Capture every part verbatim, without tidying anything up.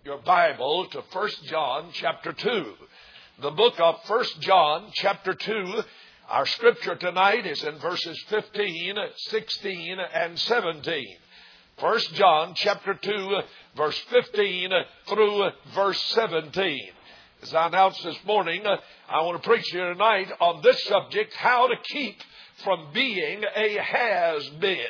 your Bible to First John chapter two. The book of First John chapter two. Our scripture tonight is in verses fifteen, sixteen, and seventeen. First John chapter two, verse fifteen through verse seventeen. As I announced this morning, I want to preach here tonight on this subject, how to keep from being a has-been.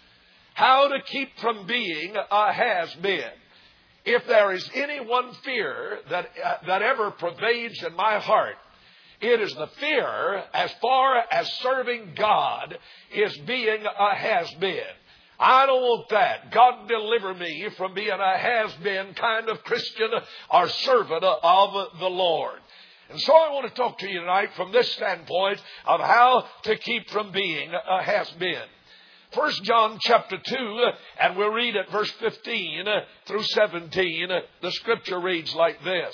How to keep from being a has-been. If there is any one fear that, uh, that ever pervades in my heart, it is the fear as far as serving God is being a has-been. I don't want that. God deliver me from being a has-been kind of Christian or servant of the Lord. And so I want to talk to you tonight from this standpoint of how to keep from being a has-been. First John chapter two, and we'll read at verse fifteen through seventeen. The scripture reads like this.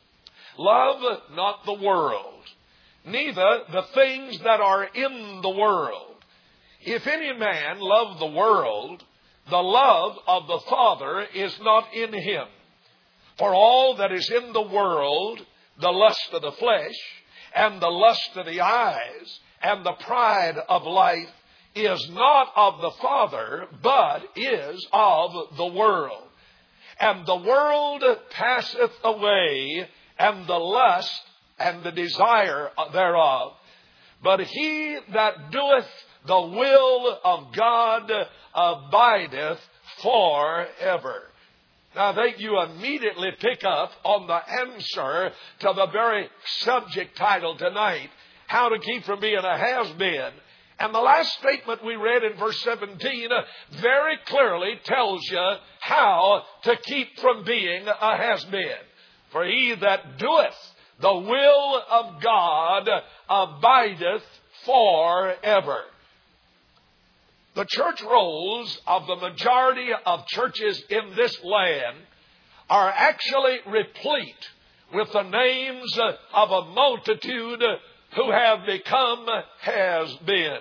Love not the world, neither the things that are in the world. If any man love the world, the love of the Father is not in him. For all that is in the world, the lust of the flesh, and the lust of the eyes, and the pride of life, is not of the Father, but is of the world. And the world passeth away, and the lust and the desire thereof. But he that doeth the will of God abideth forever. Now, I think you immediately pick up on the answer to the very subject title tonight, how to keep from being a has-been. And the last statement we read in verse seventeen very clearly tells you how to keep from being a has-been. For he that doeth the will of God abideth forever. The church rolls of the majority of churches in this land are actually replete with the names of a multitude who have become has-beens.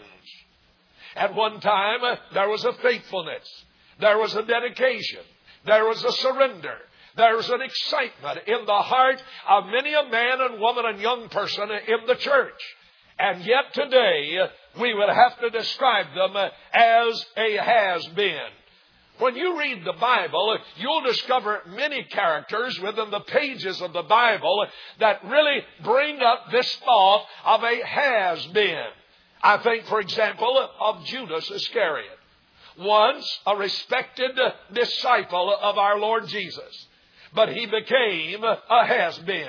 At one time, there was a faithfulness. There was a dedication. There was a surrender. There was an excitement in the heart of many a man and woman and young person in the church. And yet today, we would have to describe them as a has-been. When you read the Bible, you'll discover many characters within the pages of the Bible that really bring up this thought of a has-been. I think, for example, of Judas Iscariot. Once a respected disciple of our Lord Jesus, but he became a has-been.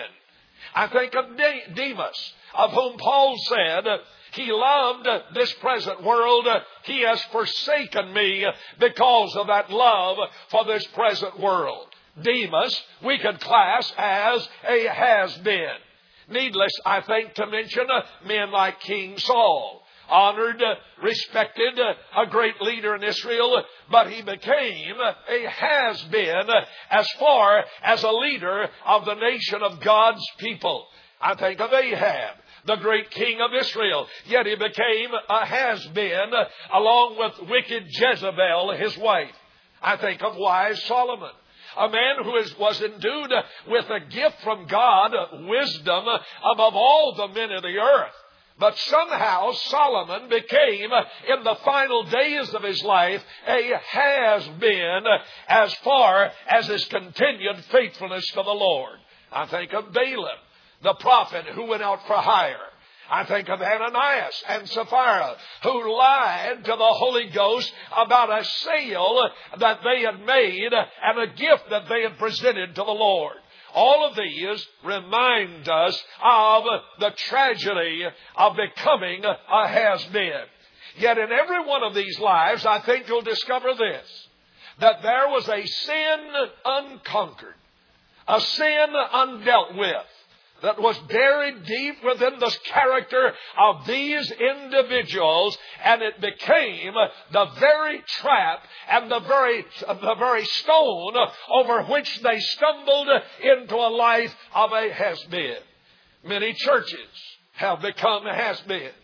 I think of Demas, of whom Paul said, he loved this present world. He has forsaken me because of that love for this present world. Demas, we could class as a has-been. Needless, I think, to mention men like King Saul. Honored, respected, a great leader in Israel, but he became a has-been as far as a leader of the nation of God's people. I think of Ahab, the great king of Israel, yet he became a has-been along with wicked Jezebel, his wife. I think of wise Solomon, a man who is, was endued with a gift from God, wisdom above all the men of the earth. But somehow Solomon became, in the final days of his life, a has-been as far as his continued faithfulness to the Lord. I think of Balaam, the prophet who went out for hire. I think of Ananias and Sapphira, who lied to the Holy Ghost about a sale that they had made and a gift that they had presented to the Lord. All of these remind us of the tragedy of becoming a has-been. Yet in every one of these lives, I think you'll discover this, that there was a sin unconquered, a sin undealt with, that was buried deep within the character of these individuals, and it became the very trap and the very, the very stone over which they stumbled into a life of a has-been. Many churches have become has-beens.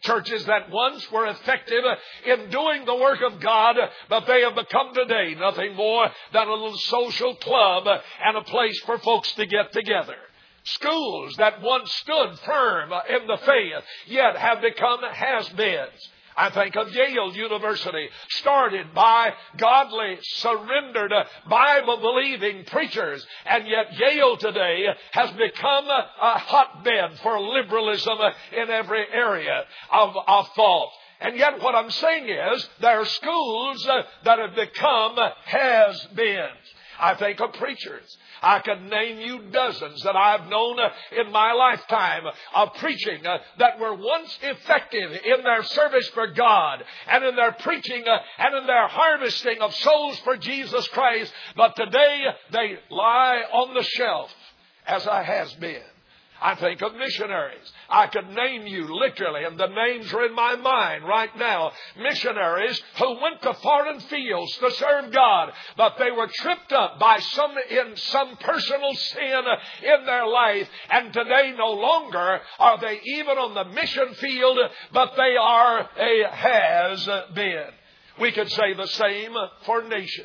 Churches that once were effective in doing the work of God, but they have become today nothing more than a little social club and a place for folks to get together. Schools that once stood firm in the faith, yet have become has-beens. I think of Yale University, started by godly, surrendered, Bible-believing preachers. And yet Yale today has become a hotbed for liberalism in every area of, of thought. And yet what I'm saying is there are schools that have become has-beens. I think of preachers. I could name you dozens that I've known in my lifetime of preaching that were once effective in their service for God and in their preaching and in their harvesting of souls for Jesus Christ. But today they lie on the shelf as a has-been. I think of missionaries. I could name you literally, and the names are in my mind right now. Missionaries who went to foreign fields to serve God, but they were tripped up by some in some personal sin in their life, and today no longer are they even on the mission field, but they are a has-been. We could say the same for nations.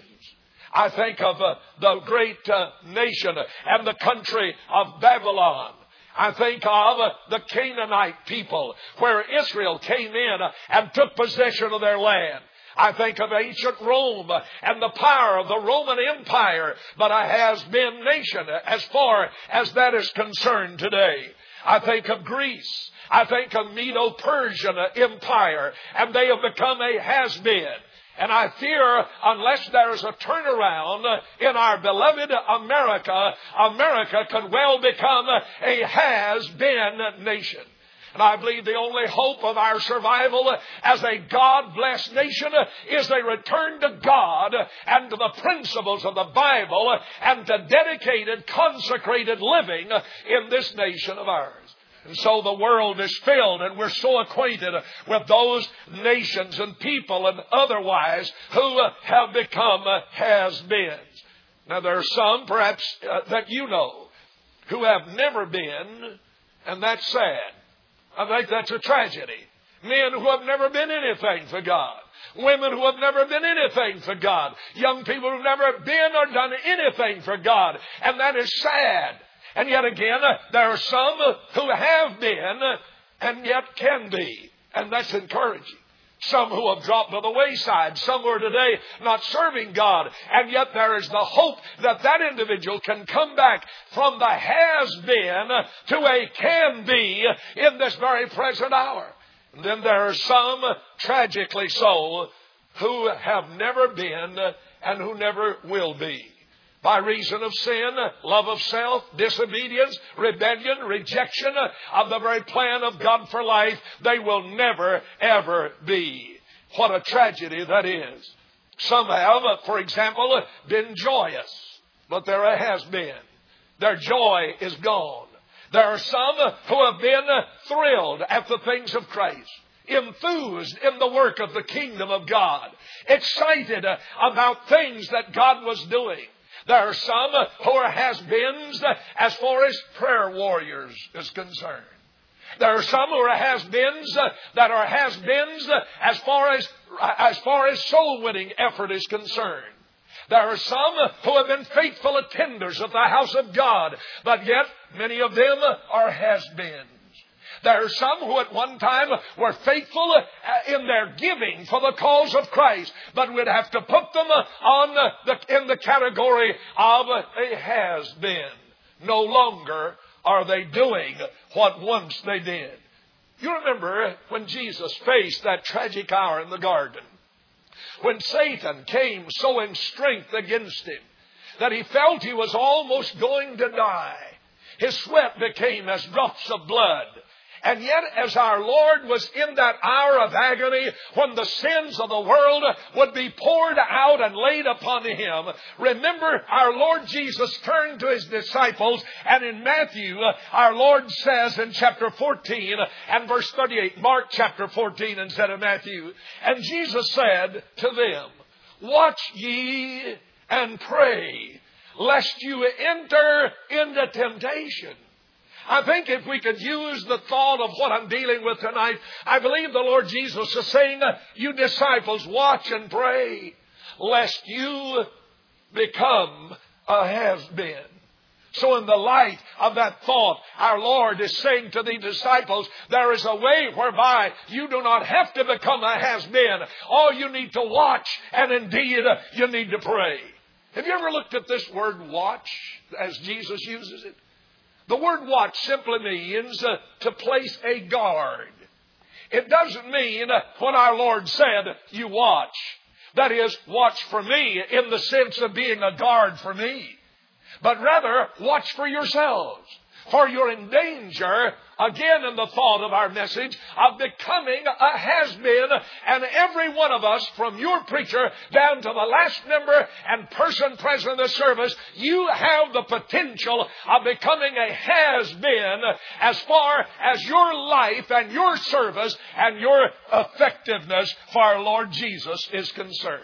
I think of uh, the great uh, nation and the country of Babylon. I think of the Canaanite people where Israel came in and took possession of their land. I think of ancient Rome and the power of the Roman Empire, but a has-been nation as far as that is concerned today. I think of Greece. I think of Medo-Persian Empire, and they have become a has-been. And I fear unless there is a turnaround in our beloved America, America could well become a has-been nation. And I believe the only hope of our survival as a God-blessed nation is a return to God and to the principles of the Bible and to dedicated, consecrated living in this nation of ours. And so the world is filled, and we're so acquainted with those nations and people and otherwise who have become has-beens. Now there are some, perhaps, uh, that you know, who have never been, and that's sad. I think that's a tragedy. Men who have never been anything for God. Women who have never been anything for God. Young people who have never been or done anything for God. And that is sad. And yet again, there are some who have been and yet can be. And that's encouraging. Some who have dropped to the wayside. Some who are today not serving God. And yet there is the hope that that individual can come back from the has-been to a can-be in this very present hour. And then there are some, tragically so, who have never been and who never will be. By reason of sin, love of self, disobedience, rebellion, rejection of the very plan of God for life, they will never, ever be. What a tragedy that is. Some have, for example, been joyous, but they're a has-been. Their joy is gone. There are some who have been thrilled at the things of Christ, enthused in the work of the kingdom of God, excited about things that God was doing. There are some who are has-beens as far as prayer warriors is concerned. There are some who are has-beens that are has-beens as far as, as far as soul-winning effort is concerned. There are some who have been faithful attenders of the house of God, but yet many of them are has-beens. There are some who at one time were faithful in their giving for the cause of Christ, but would have to put them on the, in the category of a has-been. No longer are they doing what once they did. You remember when Jesus faced that tragic hour in the garden, when Satan came sowing strength against him, that he felt he was almost going to die. His sweat became as drops of blood. And yet, as our Lord was in that hour of agony, when the sins of the world would be poured out and laid upon Him, remember, our Lord Jesus turned to His disciples, and in Matthew, our Lord says in chapter fourteen and verse thirty-eight, Mark chapter fourteen instead of Matthew, and Jesus said to them, "Watch ye and pray, lest you enter into temptation." I think if we could use the thought of what I'm dealing with tonight, I believe the Lord Jesus is saying, you disciples, watch and pray, lest you become a has-been. So in the light of that thought, our Lord is saying to the disciples, there is a way whereby you do not have to become a has-been. All you need to watch, and indeed you need to pray. Have you ever looked at this word watch as Jesus uses it? The word watch simply means uh, to place a guard. It doesn't mean uh, when our Lord said, you watch. That is, watch for me in the sense of being a guard for me. But rather, watch for yourselves. For you're in danger, again in the thought of our message, of becoming a has-been. And every one of us, from your preacher down to the last member and person present in the service, you have the potential of becoming a has-been as far as your life and your service and your effectiveness for our Lord Jesus is concerned.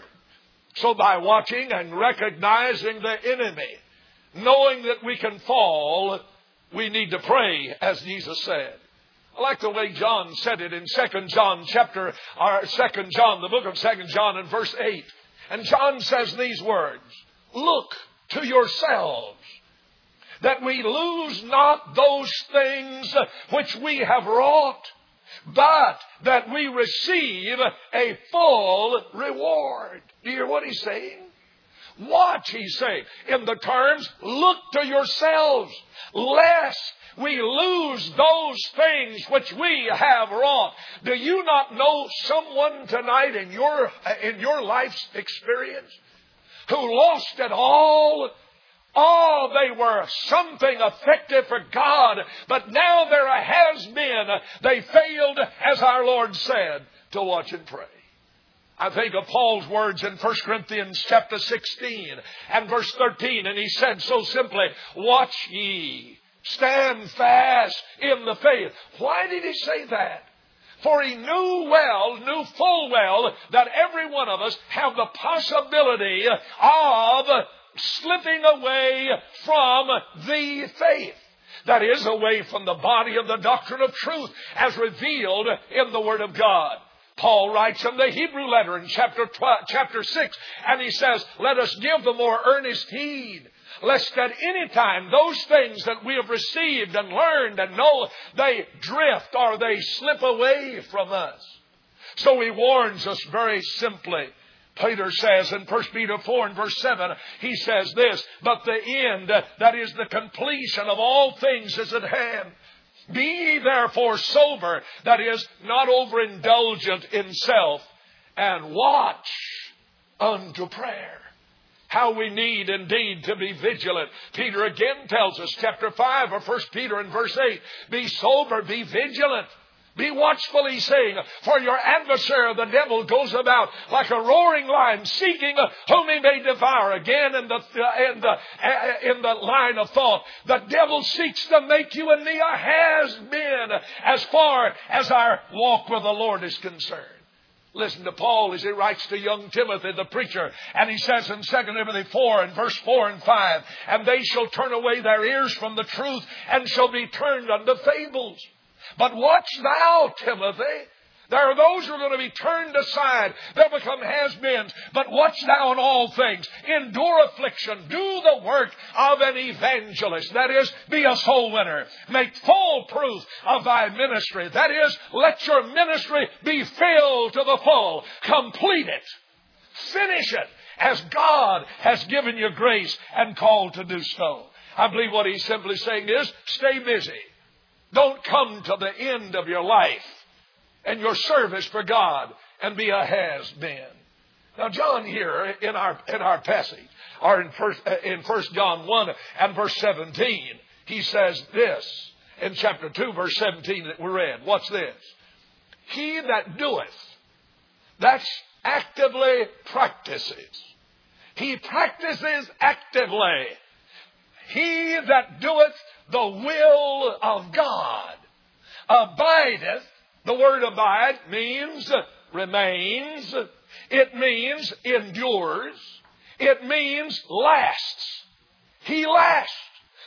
So by watching and recognizing the enemy, knowing that we can fall, we need to pray, as Jesus said. I like the way John said it in Second John chapter, or Second John, the book of Second John, in verse eight. And John says these words, look to yourselves, that we lose not those things which we have wrought, but that we receive a full reward. Do you hear what he's saying? Watch, he's saying, in the terms, look to yourselves, lest we lose those things which we have wrought. Do you not know someone tonight in your, in your life's experience who lost it all? Oh, they were something effective for God, but now they're a has-been. They failed, as our Lord said, to watch and pray. I think of Paul's words in First Corinthians chapter sixteen and verse thirteen, and he said so simply, watch ye, stand fast in the faith. Why did he say that? For he knew well, knew full well, that every one of us have the possibility of slipping away from the faith. That is, away from the body of the doctrine of truth as revealed in the Word of God. Paul writes in the Hebrew letter in chapter twelve, chapter six, and he says, let us give the more earnest heed, lest at any time those things that we have received and learned and know, they drift or they slip away from us. So he warns us very simply. Peter says in First Peter four and verse seven, he says this, but the end, that is the completion of all things, is at hand. Be ye therefore sober, that is, not overindulgent in self, and watch unto prayer. How we need indeed to be vigilant. Peter again tells us, chapter five of First Peter and verse eight, be sober, be vigilant. Be watchful, he's saying, for your adversary, the devil, goes about like a roaring lion, seeking whom he may devour. Again, in the in the in the line of thought, the devil seeks to make you and me a has-been as far as our walk with the Lord is concerned. Listen to Paul as he writes to young Timothy, the preacher, and he says in Second Timothy four and verse four and five, and they shall turn away their ears from the truth and shall be turned unto fables. But watch thou, Timothy. There are those who are going to be turned aside. They'll become has-beens. But watch thou in all things. Endure affliction. Do the work of an evangelist. That is, be a soul winner. Make full proof of thy ministry. That is, let your ministry be filled to the full. Complete it. Finish it as God has given you grace and called to do so. I believe what he's simply saying is, stay busy. Don't come to the end of your life and your service for God and be a has-been. Now, John here in our in our passage, or in first in First John one and verse seventeen, he says this in chapter two, verse seventeen that we read. What's this? He that doeth, that's actively practices. He practices actively. He that doeth the will of God abideth. The word abide means remains. It means endures. It means lasts. He lasts.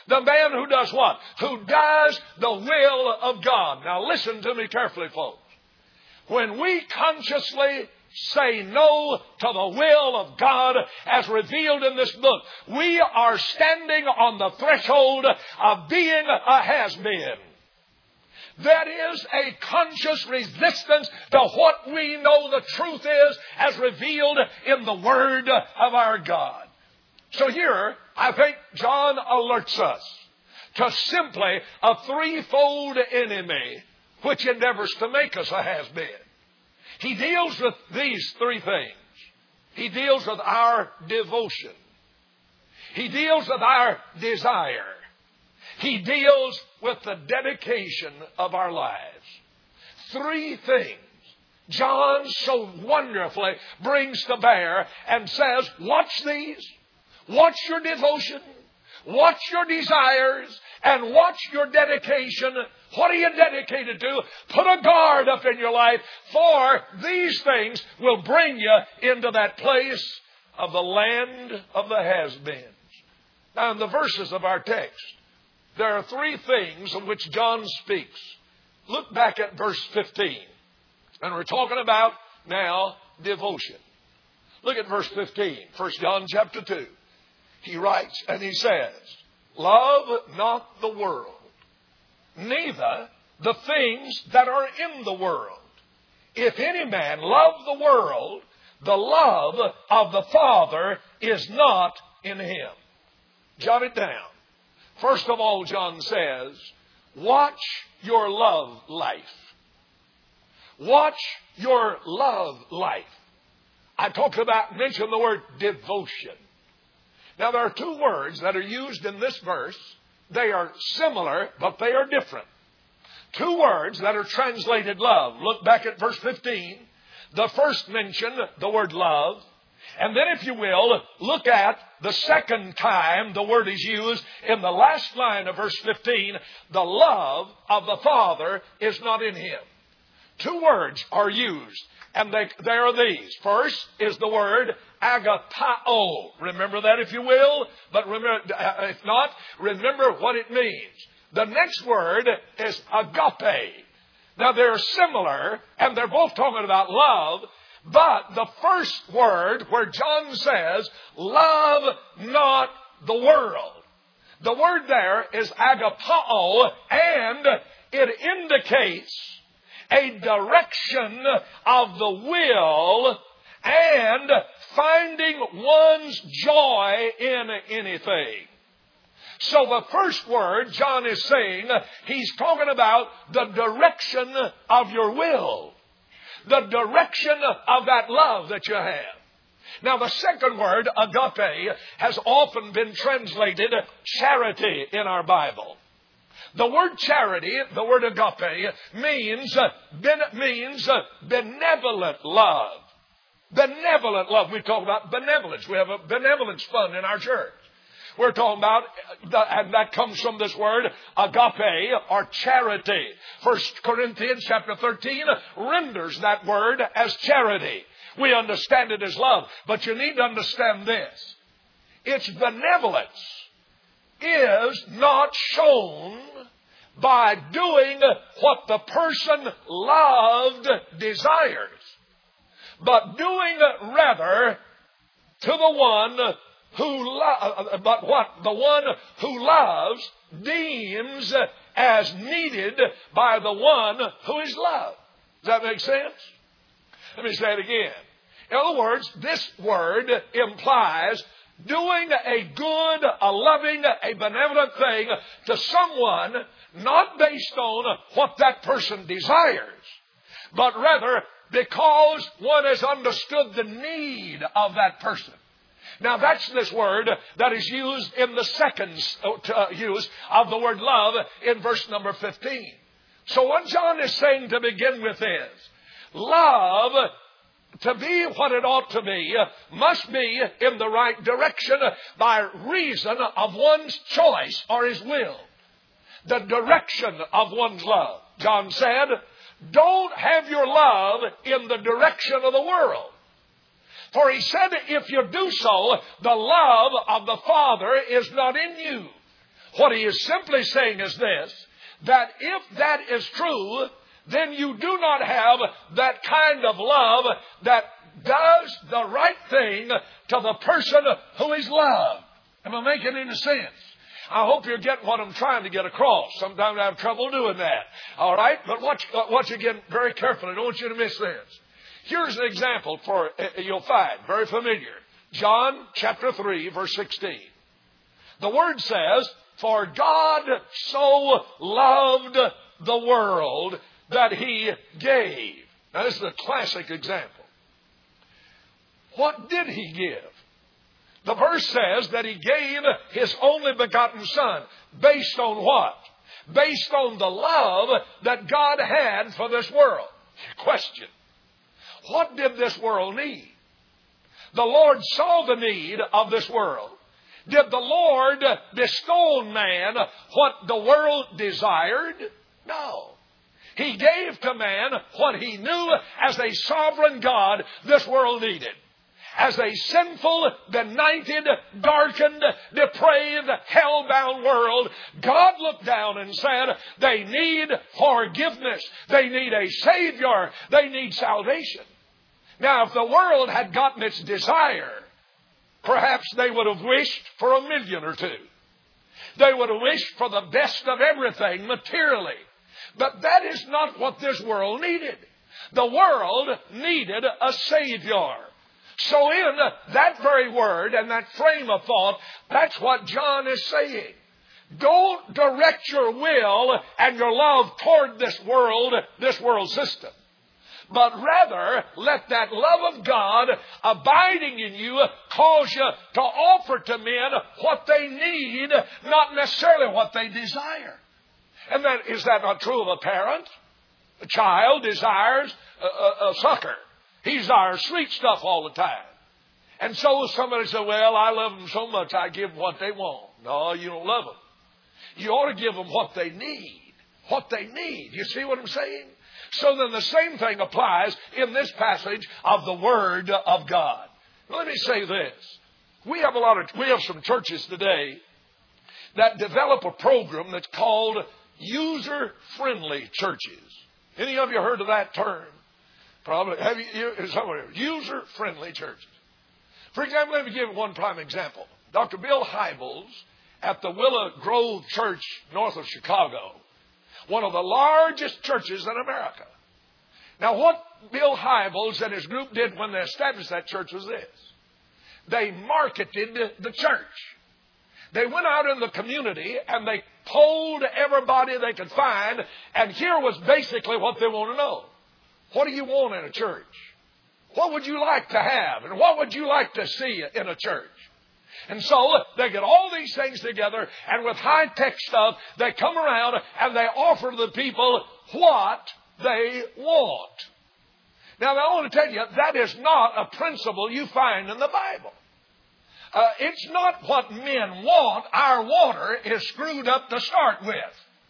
The man who does what? Who does the will of God. Now listen to me carefully, folks. When we consciously say no to the will of God as revealed in this book, we are standing on the threshold of being a has-been. That is a conscious resistance to what we know the truth is as revealed in the Word of our God. So here, I think John alerts us to simply a threefold enemy which endeavors to make us a has-been. He deals with these three things. He deals with our devotion. He deals with our desire. He deals with the dedication of our lives. Three things John so wonderfully brings to bear and says, watch these. Watch your devotion. Watch your desires. And watch your dedication. What are you dedicated to? Put a guard up in your life, for these things will bring you into that place of the land of the has-beens. Now, in the verses of our text, there are three things of which John speaks. Look back at verse fifteen. And we're talking about now devotion. Look at verse fifteen, First John chapter two. He writes and he says, love not the world, neither the things that are in the world. If any man love the world, the love of the Father is not in him. Jot it down. First of all, John says, watch your love life. Watch your love life. I talked about, mentioned the word devotion. Now, there are two words that are used in this verse. They are similar, but they are different. Two words that are translated love. Look back at verse fifteen. The first mention, the word love. And then, if you will, look at the second time the word is used in the last line of verse fifteen. The love of the Father is not in him. Two words are used, and they, they are these. First is the word agapao. Remember that, if you will. But remember, if not, remember what it means. The next word is agape. Now, they're similar, and they're both talking about love. But the first word where John says, love not the world. The word there is agapao, and it indicates a direction of the will and finding one's joy in anything. So the first word, John is saying, he's talking about the direction of your will. The direction of that love that you have. Now, the second word, agape, has often been translated charity in our Bible. The word charity, the word agape, means, means benevolent love. Benevolent love. We talk about benevolence. We have a benevolence fund in our church. We're talking about, and that comes from this word, agape, or charity. First Corinthians chapter thirteen renders that word as charity. We understand it as love, but you need to understand this. Its benevolence is not shown by doing what the person loved desires, but doing rather to the one who lo- but what the one who loves deems as needed by the one who is loved. Does that make sense? Let me say it again. In other words, this word implies doing a good, a loving, a benevolent thing to someone not based on what that person desires, but rather because one has understood the need of that person. Now, that's this word that is used in the second uh, use of the word love in verse number fifteen. So what John is saying to begin with is, love, to be what it ought to be, must be in the right direction by reason of one's choice or his will. The direction of one's love. John said, don't have your love in the direction of the world. For he said, if you do so, the love of the Father is not in you. What he is simply saying is this, that if that is true, then you do not have that kind of love that does the right thing to the person who is loved. Am I making any sense? I hope you're getting what I'm trying to get across. Sometimes I have trouble doing that. All right? But watch, watch again very carefully. I don't want you to miss this. Here's an example for uh, you'll find very familiar. John chapter three, verse sixteen. The Word says, "For God so loved the world that He gave." Now, this is a classic example. What did He give? The verse says that He gave His only begotten Son. Based on what? Based on the love that God had for this world. Question. What did this world need? The Lord saw the need of this world. Did the Lord bestow on man what the world desired? No. He gave to man what He knew as a sovereign God this world needed. As a sinful, benighted, darkened, depraved, hell-bound world, God looked down and said, they need forgiveness. They need a Savior. They need salvation. Now, if the world had gotten its desire, perhaps they would have wished for a million or two. They would have wished for the best of everything materially. But that is not what this world needed. The world needed a Savior. So in that very word and that frame of thought, that's what John is saying. Don't direct your will and your love toward this world, this world system. But rather, let that love of God abiding in you cause you to offer to men what they need, not necessarily what they desire. And that, is that not true of a parent? A child desires a, a, a sucker. He desires sweet stuff all the time. And so somebody said, well, I love them so much, I give them what they want. No, you don't love them. You ought to give them what they need. What they need. You see what I'm saying? So then the same thing applies in this passage of the Word of God. Now, let me say this. We have a lot of, we have some churches today that develop a program that's called user-friendly churches. Any of you heard of that term? Probably. Have you, somewhere, user-friendly churches. For example, let me give one prime example. Doctor Bill Hybels at the Willow Grove Church north of Chicago, one of the largest churches in America. Now, what Bill Hybels and his group did when they established that church was this. They marketed the church. They went out in the community and they polled everybody they could find, and here was basically what they want to know. What do you want in a church? What would you like to have? And what would you like to see in a church? And so they get all these things together, and with high-tech stuff, they come around and they offer the people what they want. Now, I want to tell you, that is not a principle you find in the Bible. Uh, it's not what men want. Our water is screwed up to start with.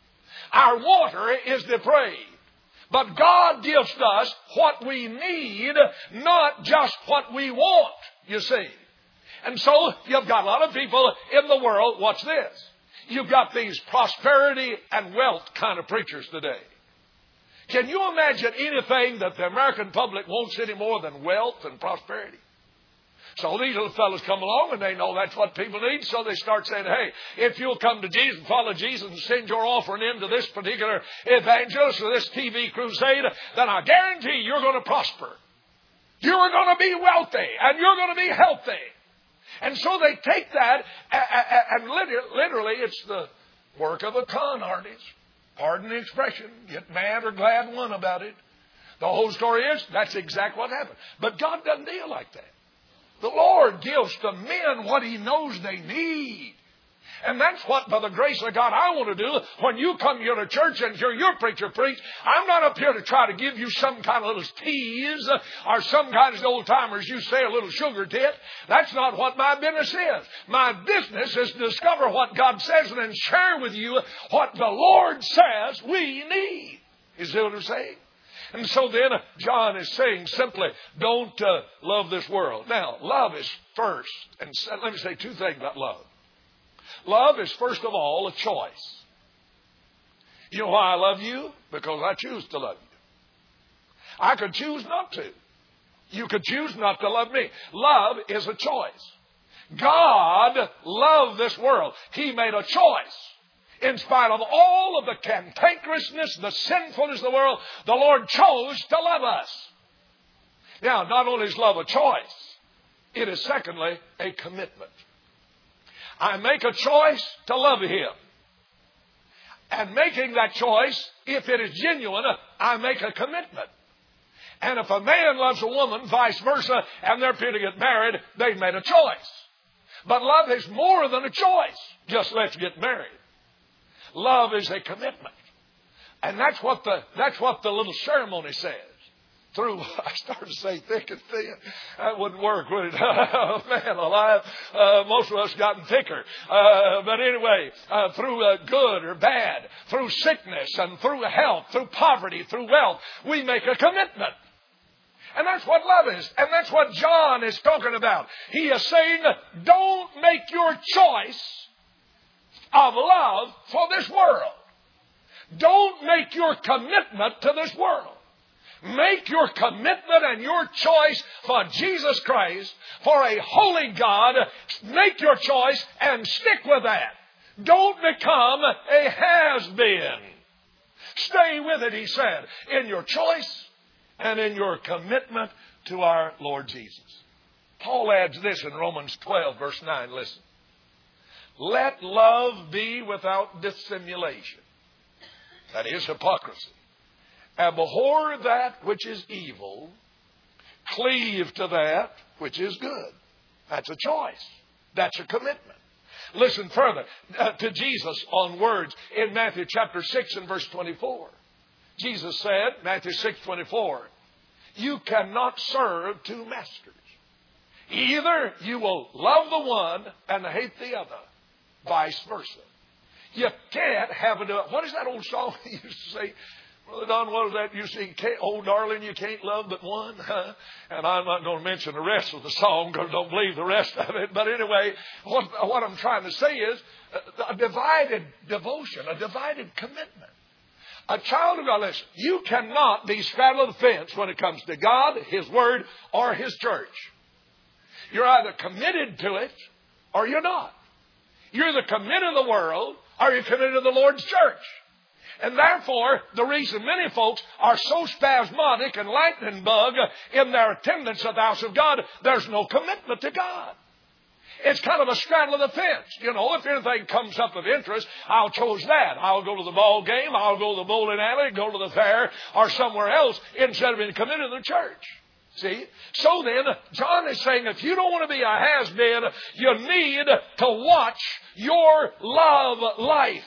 Our water is depraved. But God gives us what we need, not just what we want, you see. And so you've got a lot of people in the world, watch this. You've got these prosperity and wealth kind of preachers today. Can you imagine anything that the American public wants any more than wealth and prosperity? So these little fellows come along and they know that's what people need. So they start saying, hey, if you'll come to Jesus and follow Jesus and send your offering into this particular evangelist or this T V crusade, then I guarantee you're going to prosper. You're going to be wealthy and you're going to be healthy. And so they take that and literally it's the work of a con artist. Pardon the expression. Get mad or glad one about it. The whole story is that's exactly what happened. But God doesn't deal like that. The Lord gives to men what He knows they need. And that's what, by the grace of God, I want to do when you come here to church and hear your preacher preach. I'm not up here to try to give you some kind of little tease or some kind of old-timers, you say, a little sugar tit. That's not what my business is. My business is to discover what God says and then share with you what the Lord says we need. You see what I'm saying? And so then John is saying simply, don't uh, love this world. Now, love is first. And let me say two things about love. Love is, first of all, a choice. You know why I love you? Because I choose to love you. I could choose not to. You could choose not to love me. Love is a choice. God loved this world. He made a choice. In spite of all of the cantankerousness, the sinfulness of the world, the Lord chose to love us. Now, not only is love a choice, it is secondly a commitment. I make a choice to love Him. And making that choice, if it is genuine, I make a commitment. And if a man loves a woman, vice versa, and they're going to get married, they've made a choice. But love is more than a choice. Just let's get married. Love is a commitment. And that's what the, that's what the little ceremony says. Through, I started to say thick and thin. That wouldn't work, would it? Oh, man alive. Uh, most of us gotten thicker. Uh, but anyway, uh, through uh, good or bad, through sickness and through health, through poverty, through wealth, we make a commitment. And that's what love is. And that's what John is talking about. He is saying, don't make your choice of love for this world. Don't make your commitment to this world. Make your commitment and your choice for Jesus Christ, for a holy God. Make your choice and stick with that. Don't become a has-been. Stay with it, he said, in your choice and in your commitment to our Lord Jesus. Paul adds this in Romans twelve, verse nine. Listen. Let love be without dissimulation. That is hypocrisy. Abhor that which is evil. Cleave to that which is good. That's a choice. That's a commitment. Listen further uh, to Jesus on words in Matthew chapter six and verse twenty-four. Jesus said, Matthew six twenty-four, you cannot serve two masters. Either you will love the one and hate the other. Vice versa. You can't have it. What is that old song he used to say? Brother Don, what was that you sing? Oh, darling, you can't love but one. Huh? And I'm not going to mention the rest of the song because I don't believe the rest of it. But anyway, what, what I'm trying to say is a divided devotion, a divided commitment. A child of God, listen, you cannot be straddle the fence when it comes to God, His Word, or His church. You're either committed to it or you're not. You're either committed to the world or you're committed to the Lord's church. And therefore, the reason many folks are so spasmodic and lightning bug in their attendance at the house of God, there's no commitment to God. It's kind of a straddle of the fence. You know, if anything comes up of interest, I'll choose that. I'll go to the ball game, I'll go to the bowling alley, go to the fair, or somewhere else instead of being committed to the church. See? So then, John is saying if you don't want to be a has-been, you need to watch your love life.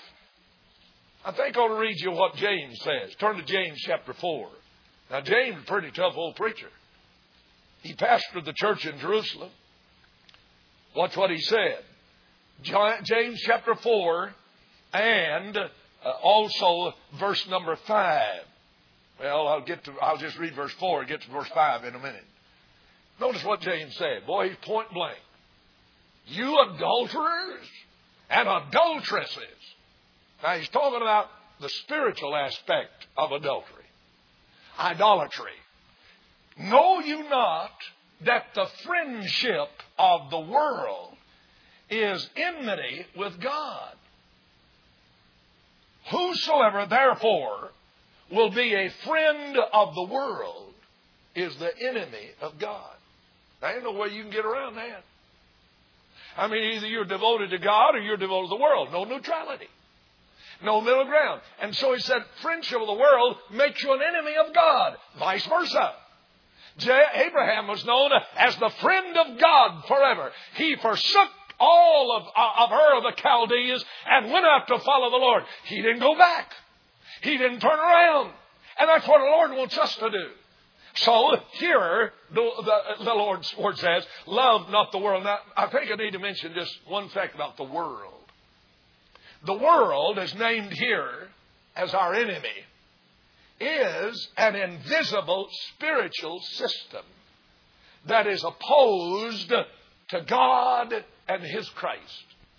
I think I ought to read you what James says. Turn to James chapter four. Now, James is a pretty tough old preacher. He pastored the church in Jerusalem. Watch what he said. James chapter four and uh, also verse number five. Well, I'll get to, I'll just read verse four and get to verse five in a minute. Notice what James said. Boy, he's point blank. You adulterers and adulteresses. Now, he's talking about the spiritual aspect of adultery. Idolatry. Know you not that the friendship of the world is enmity with God? Whosoever, therefore, will be a friend of the world is the enemy of God. There ain't no way you can get around that. I mean, either you're devoted to God or you're devoted to the world. No neutrality. No middle ground. And so he said, friendship of the world makes you an enemy of God. Vice versa. Abraham was known as the friend of God forever. He forsook all of, of Ur of the Chaldees and went out to follow the Lord. He didn't go back. He didn't turn around. And that's what the Lord wants us to do. So here, the, the, the Lord's word says, love not the world. Now, I think I need to mention just one fact about the world. The world is named here as our enemy. Is an invisible spiritual system that is opposed to God and His Christ.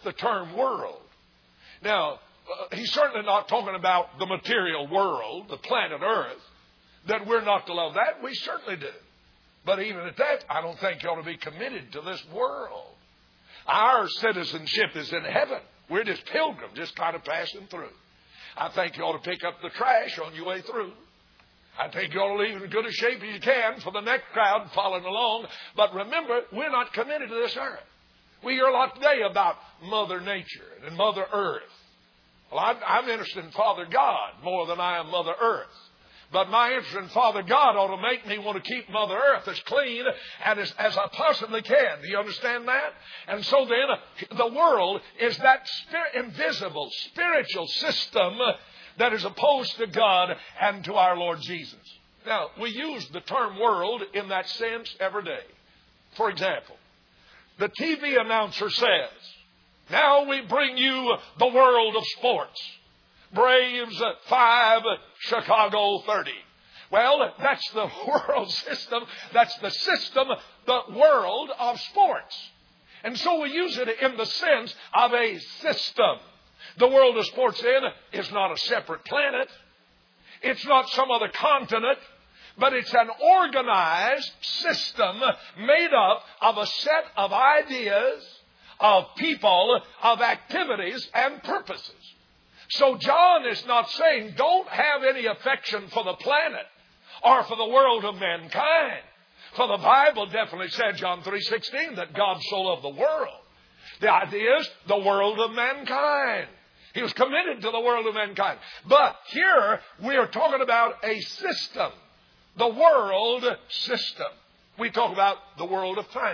the term world. Now, uh, he's certainly not talking about the material world, the planet Earth, that we're not to love that. We certainly do. But even at that, I don't think you ought to be committed to this world. Our citizenship is in heaven. We're just pilgrims, just kind of passing through. I think you ought to pick up the trash on your way through. I think you ought to leave in as good a shape as you can for the next crowd following along. But remember, we're not committed to this earth. We hear a lot today about Mother Nature and Mother Earth. Well, I'm, I'm interested in Father God more than I am Mother Earth. But my interest in Father God ought to make me want to keep Mother Earth as clean and as, as I possibly can. Do you understand that? And so then, the world is that spirit, invisible, spiritual system that is opposed to God and to our Lord Jesus. Now, we use the term world in that sense every day. For example, the T V announcer says, now we bring you the world of sports. Braves five, Chicago thirty. Well, that's the world system. That's the system, the world of sports. And so we use it in the sense of a system. The world of sports then is not a separate planet. It's not some other continent. But it's an organized system made up of a set of ideas, of people, of activities and purposes. So John is not saying don't have any affection for the planet or for the world of mankind. For the Bible definitely said, John three sixteen, that God so loved the world. The idea is the world of mankind. He was committed to the world of mankind. But here we are talking about a system. The world system. We talk about the world of finance.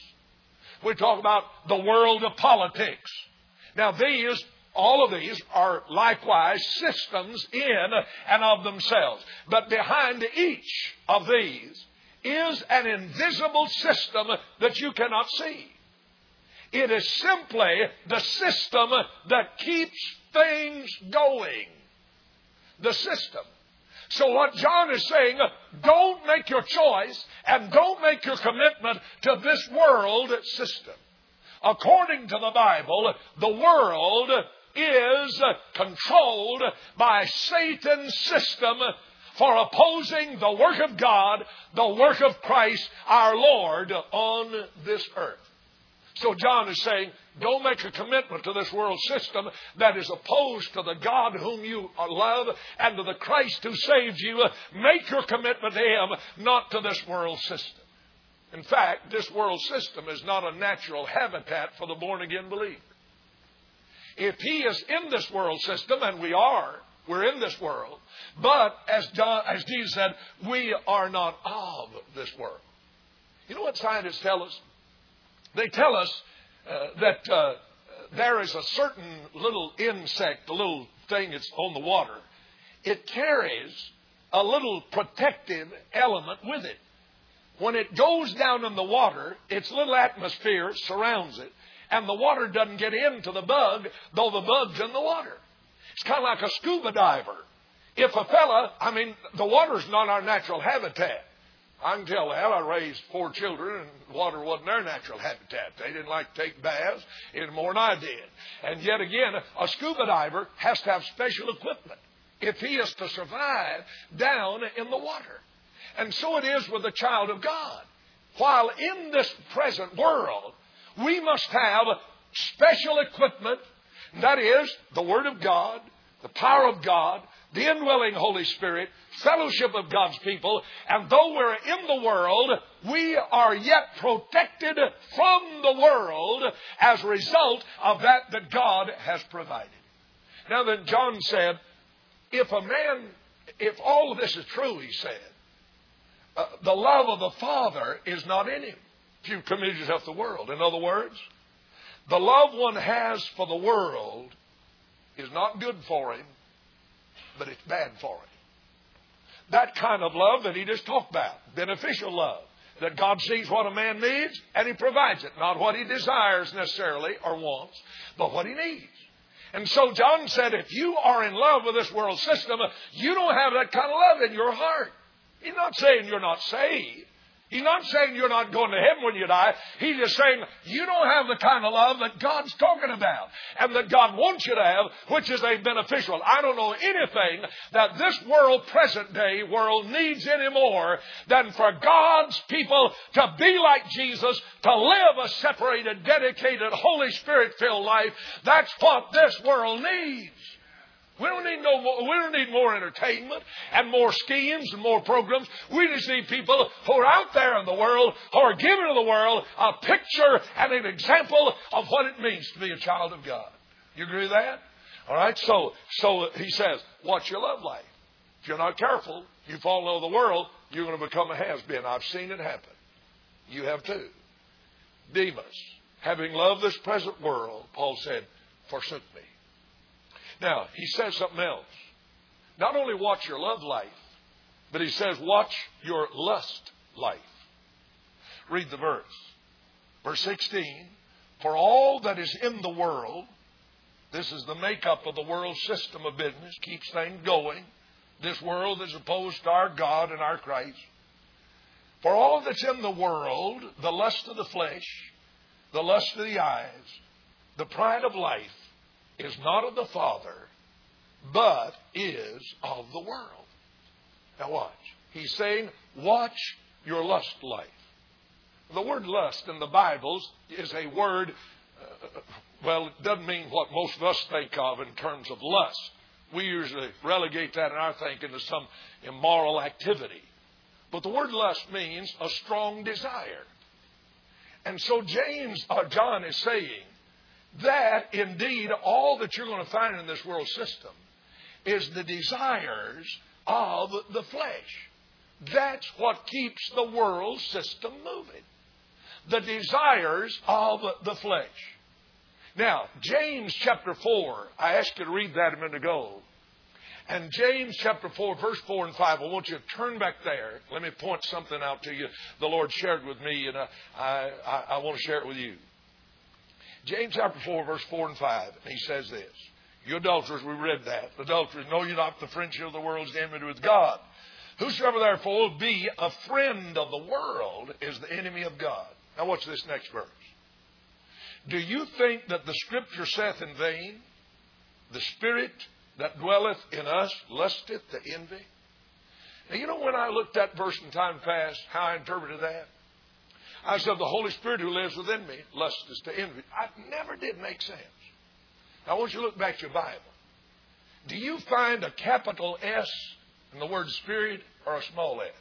We talk about the world of politics. Now these All of these are likewise systems in and of themselves. But behind each of these is an invisible system that you cannot see. It is simply the system that keeps things going. The system. So what John is saying, don't make your choice and don't make your commitment to this world system. According to the Bible, the world is controlled by Satan's system for opposing the work of God, the work of Christ, our Lord, on this earth. So John is saying, don't make a commitment to this world system that is opposed to the God whom you love and to the Christ who saved you. Make your commitment to Him, not to this world system. In fact, this world system is not a natural habitat for the born-again believer. If he is in this world system, and we are, we're in this world, but as John, as Jesus said, we are not of this world. You know what scientists tell us? They tell us uh, that uh, there is a certain little insect, a little thing that's on the water. It carries a little protective element with it. When it goes down in the water, its little atmosphere surrounds it. And the water doesn't get into the bug, though the bug's in the water. It's kind of like a scuba diver. If a fella, I mean, the water's not our natural habitat. I can tell that. I raised four children, and water wasn't their natural habitat. They didn't like to take baths any more than I did. And yet again, a scuba diver has to have special equipment if he is to survive down in the water. And so it is with the child of God. While in this present world, we must have special equipment, that is, the Word of God, the power of God, the indwelling Holy Spirit, fellowship of God's people, and though we're in the world, we are yet protected from the world as a result of that that God has provided. Now then, John said, if a man, if all of this is true, he said, uh, the love of the Father is not in him. If you commit yourself to the world. In other words, the love one has for the world is not good for him, but it's bad for him. That kind of love that he just talked about, beneficial love, that God sees what a man needs and He provides it. Not what he desires necessarily or wants, but what he needs. And so John said, if you are in love with this world system, you don't have that kind of love in your heart. He's not saying you're not saved. He's not saying you're not going to heaven when you die. He's just saying you don't have the kind of love that God's talking about and that God wants you to have, which is a beneficial. I don't know anything that this world, present day world, needs any more than for God's people to be like Jesus, to live a separated, dedicated, Holy Spirit-filled life. That's what this world needs. We don't need no more, we don't need more entertainment and more schemes and more programs. We just need people who are out there in the world, who are giving to the world a picture and an example of what it means to be a child of God. You agree with that? All right. So, so he says, watch your love life. If you're not careful, you fall into the world, you're going to become a has-been. I've seen it happen. You have too. Demas, having loved this present world, Paul said, forsook me. Now, he says something else. Not only watch your love life, but he says watch your lust life. Read the verse. Verse sixteen. For all that is in the world, this is the makeup of the world system of business, keeps things going. This world is opposed to our God and our Christ. For all that's in the world, the lust of the flesh, the lust of the eyes, the pride of life, is not of the Father, but is of the world. Now watch. He's saying, watch your lust life. The word lust in the Bible is a word, uh, well, it doesn't mean what most of us think of in terms of lust. We usually relegate that in our thinking to some immoral activity. But the word lust means a strong desire. And so James, or John is saying, that indeed all that you're going to find in this world system is the desires of the flesh. That's what keeps the world system moving. The desires of the flesh. Now, James chapter four, I asked you to read that a minute ago. And James chapter four, verse four and five, I want you to turn back there. Let me point something out to you the Lord shared with me, and I, I, I want to share it with you. James chapter four, verse four and five, and he says this. You adulterers, we read that. Adulterers, know you not the friendship of the world is enmity with God. Whosoever therefore will be a friend of the world is the enemy of God. Now watch this next verse. Do you think that the Scripture saith in vain, the Spirit that dwelleth in us lusteth to envy? Now you know when I looked at that verse in time past, how I interpreted that? I said, the Holy Spirit who lives within me, lust is to envy. It never did make sense. Now, I want you to look back at your Bible. Do you find a capital S in the word Spirit or a small s?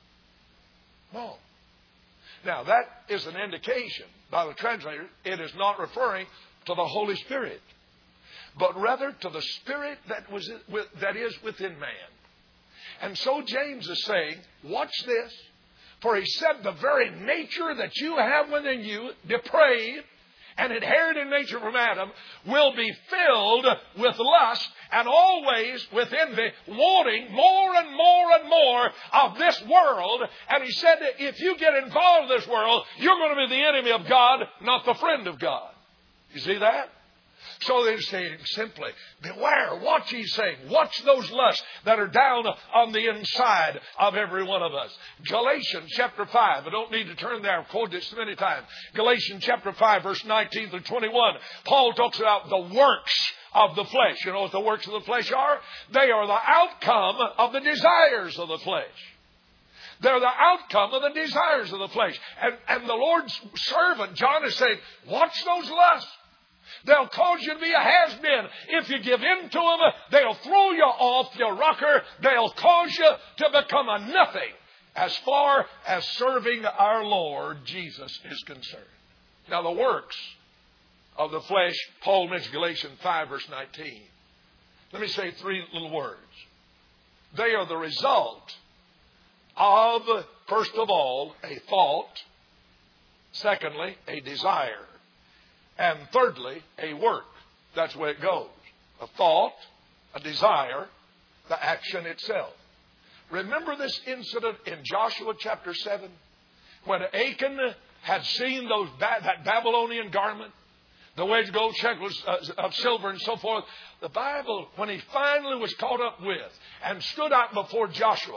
No. Now, that is an indication by the translator. It is not referring to the Holy Spirit, but rather to the Spirit that was that is within man. And so James is saying, watch this. For he said the very nature that you have within you, depraved and inherited nature from Adam, will be filled with lust and always with envy, wanting more and more and more of this world. And he said that if you get involved in this world, you're going to be the enemy of God, not the friend of God. You see that? So they say simply, beware, watch, he's saying, watch those lusts that are down on the inside of every one of us. Galatians chapter five, I don't need to turn there, I've quoted it so many times. Galatians chapter five, verse nineteen through twenty-one, Paul talks about the works of the flesh. You know what the works of the flesh are? They are the outcome of the desires of the flesh. They're the outcome of the desires of the flesh. And, and the Lord's servant, John, is saying, watch those lusts. They'll cause you to be a has-been. If you give in to them, they'll throw you off your rocker. They'll cause you to become a nothing as far as serving our Lord Jesus is concerned. Now, the works of the flesh, Paul mentions Galatians five, verse nineteen. Let me say three little words. They are the result of, first of all, a thought. Secondly, a desire. And thirdly, a work. That's the way it goes. A thought, a desire, the action itself. Remember this incident in Joshua chapter seven? When Achan had seen those that Babylonian garment, the wedge of gold, shekels of silver and so forth. The Bible, when he finally was caught up with and stood out before Joshua,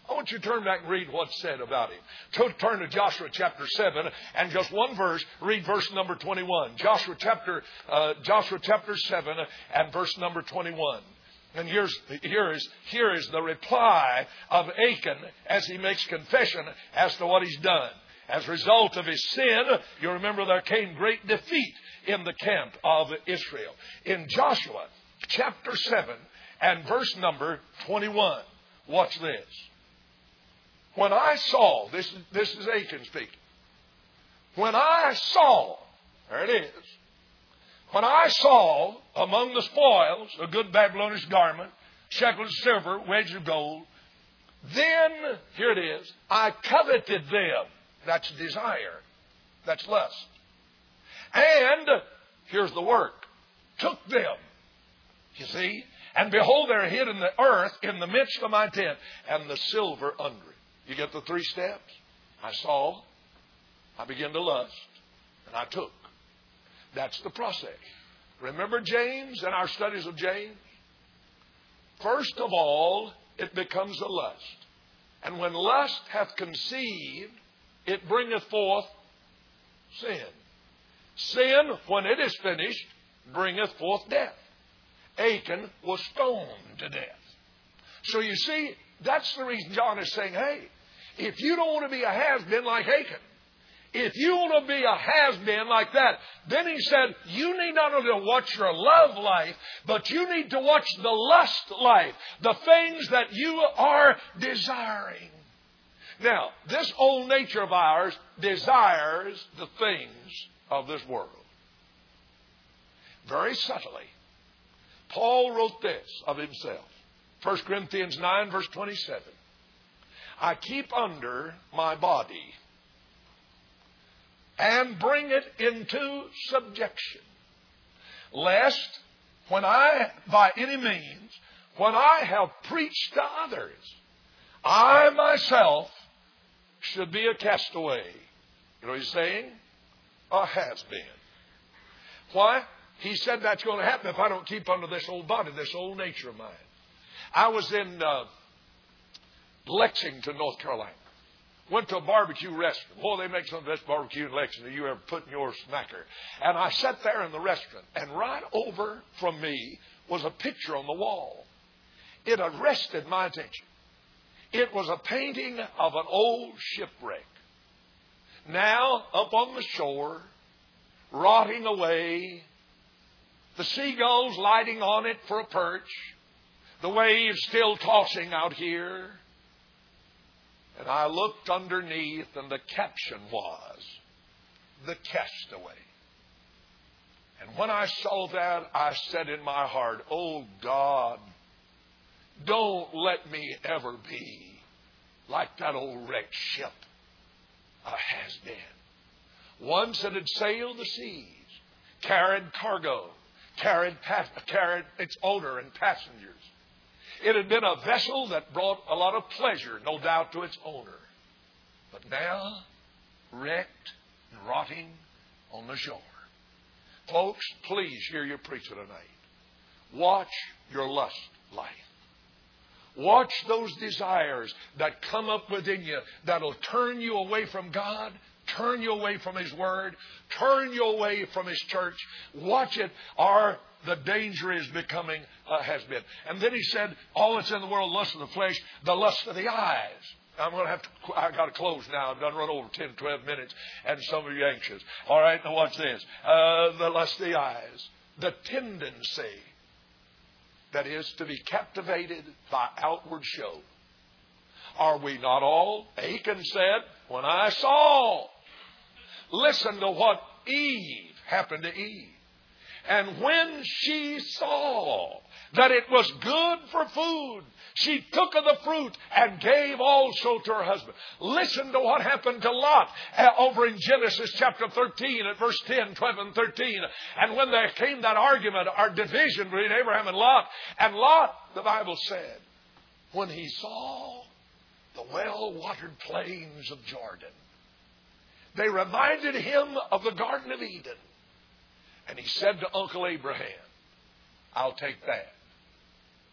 I want you to turn back and read what's said about him. To turn to Joshua chapter seven and just one verse, read verse number twenty-one. Joshua chapter, uh, Joshua chapter seven and verse number twenty-one. And here's, here is, here is the reply of Achan as he makes confession as to what he's done. As a result of his sin, you remember there came great defeat in the camp of Israel. In Joshua chapter seven and verse number twenty-one, watch this. When I saw, this, this is Achan speaking. When I saw, there it is. When I saw among the spoils a good Babylonish garment, shekel of silver, wedge of gold, then, here it is, I coveted them. That's desire. That's lust. And, here's the work, took them. You see? And behold, they're hid in the earth in the midst of my tent, and the silver under it. You get the three steps? I saw, I began to lust, and I took. That's the process. Remember James and our studies of James? First of all, it becomes a lust. And when lust hath conceived, it bringeth forth sin. Sin, when it is finished, bringeth forth death. Achan was stoned to death. So you see, that's the reason John is saying, hey, if you don't want to be a has-been like Achan, if you want to be a has-been like that, then he said, you need not only watch your love life, but you need to watch the lust life, the things that you are desiring. Now, this old nature of ours desires the things of this world. Very subtly, Paul wrote this of himself. First Corinthians nine, verse twenty-seven. I keep under my body and bring it into subjection, lest when I, by any means, when I have preached to others, I myself should be a castaway. You know what he's saying? A has-been. Why? He said that's going to happen if I don't keep under this old body, this old nature of mine. I was in uh, Lexington, North Carolina. Went to a barbecue restaurant. Boy, they make some of the best barbecue in Lexington you ever put in your smacker. And I sat there in the restaurant, and right over from me was a picture on the wall. It arrested my attention. It was a painting of an old shipwreck. Now, up on the shore, rotting away, the seagulls lighting on it for a perch, the waves still tossing out here. And I looked underneath, and the caption was, The Castaway. And when I saw that, I said in my heart, oh God, don't let me ever be like that old wrecked ship, a has-been. Once it had sailed the seas, carried cargo, carried, pass- carried its owner and passengers. It had been a vessel that brought a lot of pleasure, no doubt, to its owner. But now, wrecked and rotting on the shore. Folks, please hear your preacher tonight. Watch your lust life. Watch those desires that come up within you that'll turn you away from God, turn you away from His Word, turn you away from His church. Watch it, or the danger is becoming uh, has been. And then he said, all that's in the world, lust of the flesh, the lust of the eyes. I'm going to have to, I got to close now. I've done run over ten, twelve minutes, and some of you anxious. All right, now watch this. Uh, the lust of the eyes. The tendency, that is, to be captivated by outward show. Are we not all? Achan said, when I saw. Listen to what Eve happened to Eve. And when she saw that it was good for food, she took of the fruit and gave also to her husband. Listen to what happened to Lot uh, over in Genesis chapter thirteen at verse ten, twelve, and thirteen. And when there came that argument or division between Abraham and Lot, and Lot, the Bible said, when he saw the well-watered plains of Jordan, they reminded him of the Garden of Eden. And he said to Uncle Abraham, I'll take that.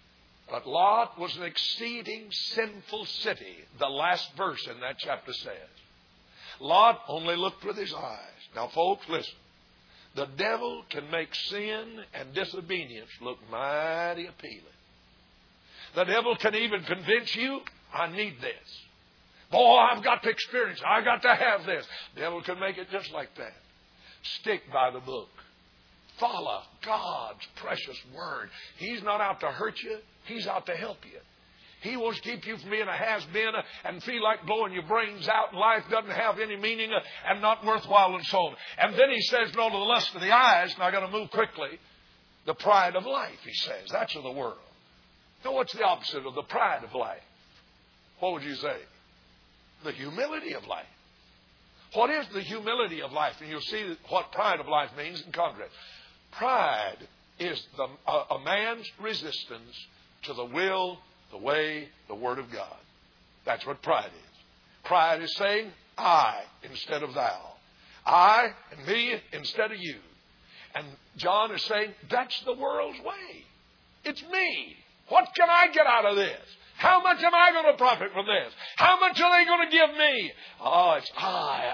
But Lot was an exceeding sinful city, the last verse in that chapter says. Lot only looked with his eyes. Now, folks, listen. The devil can make sin and disobedience look mighty appealing. The devil can even convince you, I need this. Boy, I've got to experience it. I've got to have this. The devil can make it just like that. Stick by the book. Follow God's precious word. He's not out to hurt you. He's out to help you. He wants to keep you from being a has-been and feel like blowing your brains out and life doesn't have any meaning and not worthwhile and so on. And then he says, no, to the lust of the eyes, and I've got to move quickly, the pride of life, he says. That's of the world. Now, what's the opposite of the pride of life? What would you say? The humility of life. What is the humility of life? And you'll see what pride of life means in contrast. Pride is the, a, a man's resistance to the will, the way, the Word of God. That's what pride is. Pride is saying, I instead of thou. I and me instead of you. And John is saying, that's the world's way. It's me. What can I get out of this? How much am I going to profit from this? How much are they going to give me? Oh, it's I,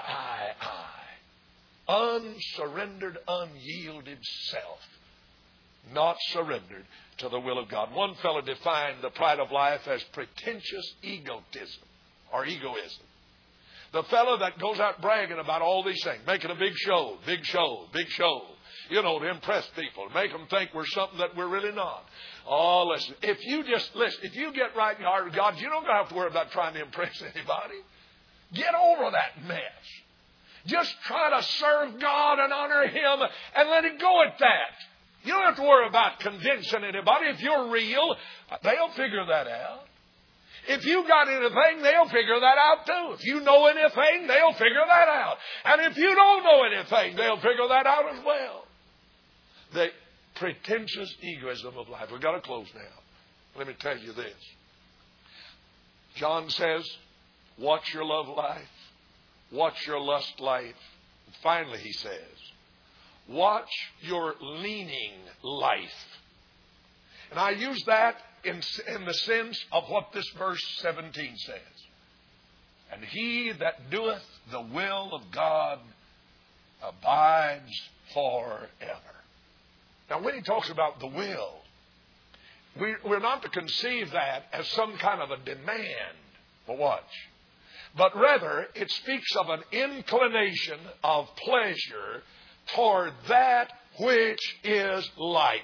I, I. Unsurrendered, unyielded self. Not surrendered to the will of God. One fellow defined the pride of life as pretentious egotism or egoism. The fellow that goes out bragging about all these things, making a big show, big show, big show, you know, to impress people, make them think we're something that we're really not. Oh, listen, if you just, listen, if you get right in the heart of God, you don't have to worry about trying to impress anybody. Get over that mess. Just try to serve God and honor Him and let it go at that. You don't have to worry about convincing anybody. If you're real, they'll figure that out. If you got anything, they'll figure that out too. If you know anything, they'll figure that out. And if you don't know anything, they'll figure that out as well. The pretentious egoism of life. We've got to close now. Let me tell you this. John says, watch your love life. Watch your lust life. And finally, he says, watch your leaning life. And I use that in, in the sense of what this verse seventeen says. And he that doeth the will of God abides forever. Now, when he talks about the will, we, we're not to conceive that as some kind of a demand for watch. But rather, it speaks of an inclination of pleasure toward that which is light,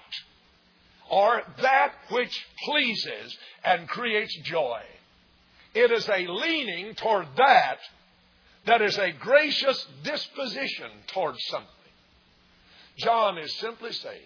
or that which pleases and creates joy. It is a leaning toward that that is a gracious disposition towards something. John is simply saying,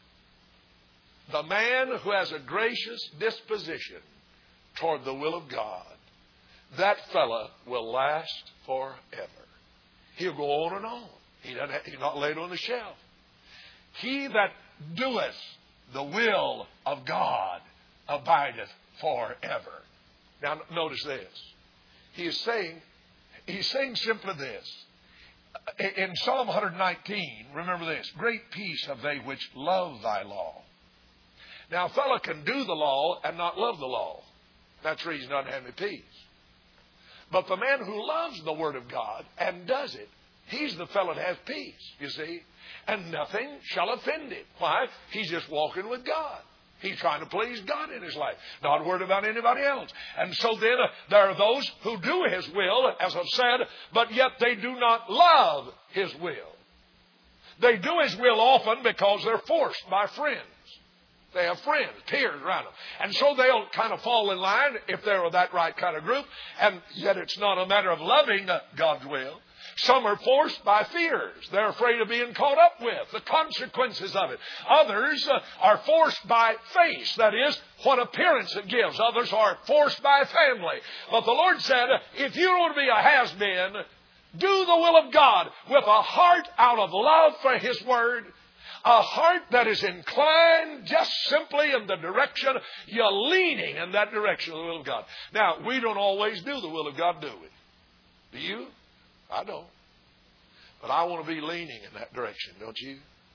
the man who has a gracious disposition toward the will of God, that fella will last forever. He'll go on and on. He doesn't have, he's not laid on the shelf. He that doeth the will of God abideth forever. Now notice this. He is saying, he's saying simply this. In Psalm one nineteen, remember this, great peace have they which love thy law. Now a fellow can do the law and not love the law. That's the reason he doesn't have any peace. But the man who loves the Word of God and does it, he's the fellow that has peace, you see. And nothing shall offend him. Why? He's just walking with God. He's trying to please God in his life. Not worried about anybody else. And so then uh, there are those who do His will, as I've said, but yet they do not love His will. They do His will often because they're forced by friends. They have friends, peers around them. And so they'll kind of fall in line if they're of that right kind of group. And yet it's not a matter of loving God's will. Some are forced by fears. They're afraid of being caught up with the consequences of it. Others uh, are forced by face. That is, what appearance it gives. Others are forced by family. But the Lord said, if you want to be a has-been, do the will of God with a heart out of love for His Word. A heart that is inclined just simply in the direction, you're leaning in that direction of the will of God. Now, we don't always do the will of God, do we? Do you? I don't. But I want to be leaning in that direction, don't you?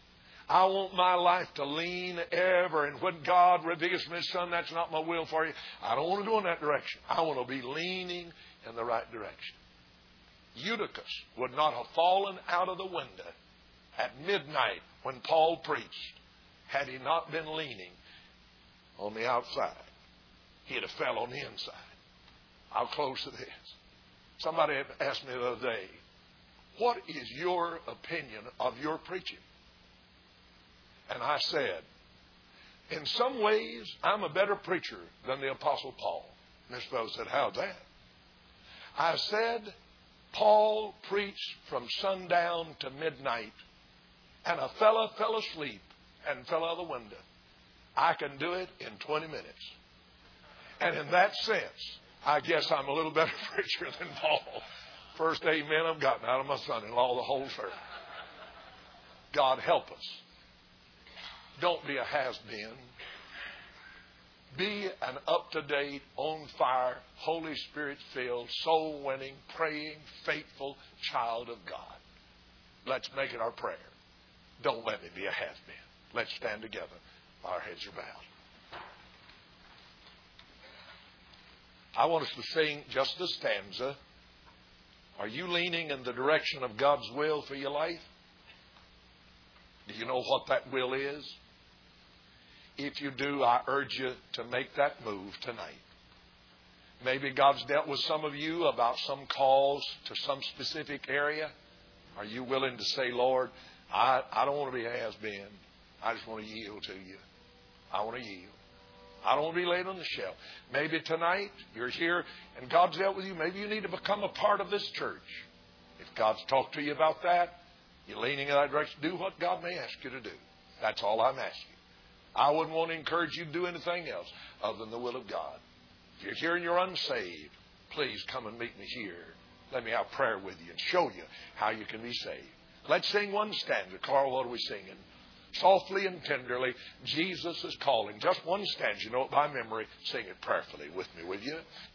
I want my life to lean ever. And when God reveals to me, son, that's not my will for you, I don't want to go in that direction. I want to be leaning in the right direction. Eutychus would not have fallen out of the window at midnight when Paul preached had he not been leaning on the outside. He'd have fell on the inside. I'll close to this. Somebody asked me the other day, what is your opinion of your preaching? And I said, in some ways, I'm a better preacher than the Apostle Paul. And this fellow said, how's that? I said, Paul preached from sundown to midnight, and a fellow fell asleep and fell out of the window. I can do it in twenty minutes. And in that sense, I guess I'm a little better preacher than Paul. First amen I've gotten out of my son-in-law the whole service. God help us. Don't be a has-been. Be an up-to-date, on-fire, Holy Spirit-filled, soul-winning, praying, faithful child of God. Let's make it our prayer. Don't let me be a has-been. Let's stand together. Our heads are bowed. I want us to sing just a stanza. Are you leaning in the direction of God's will for your life? Do you know what that will is? If you do, I urge you to make that move tonight. Maybe God's dealt with some of you about some calls to some specific area. Are you willing to say, Lord, I, I don't want to be a has-been. I just want to yield to you. I want to yield. I don't want to be laid on the shelf. Maybe tonight you're here and God's dealt with you. Maybe you need to become a part of this church. If God's talked to you about that, you're leaning in that direction, do what God may ask you to do. That's all I'm asking. I wouldn't want to encourage you to do anything else other than the will of God. If you're here and you're unsaved, please come and meet me here. Let me have prayer with you and show you how you can be saved. Let's sing one stanza. Carl, what are we singing? Softly and tenderly, Jesus is calling. Just one stanza. You know it by memory. Sing it prayerfully with me, will you?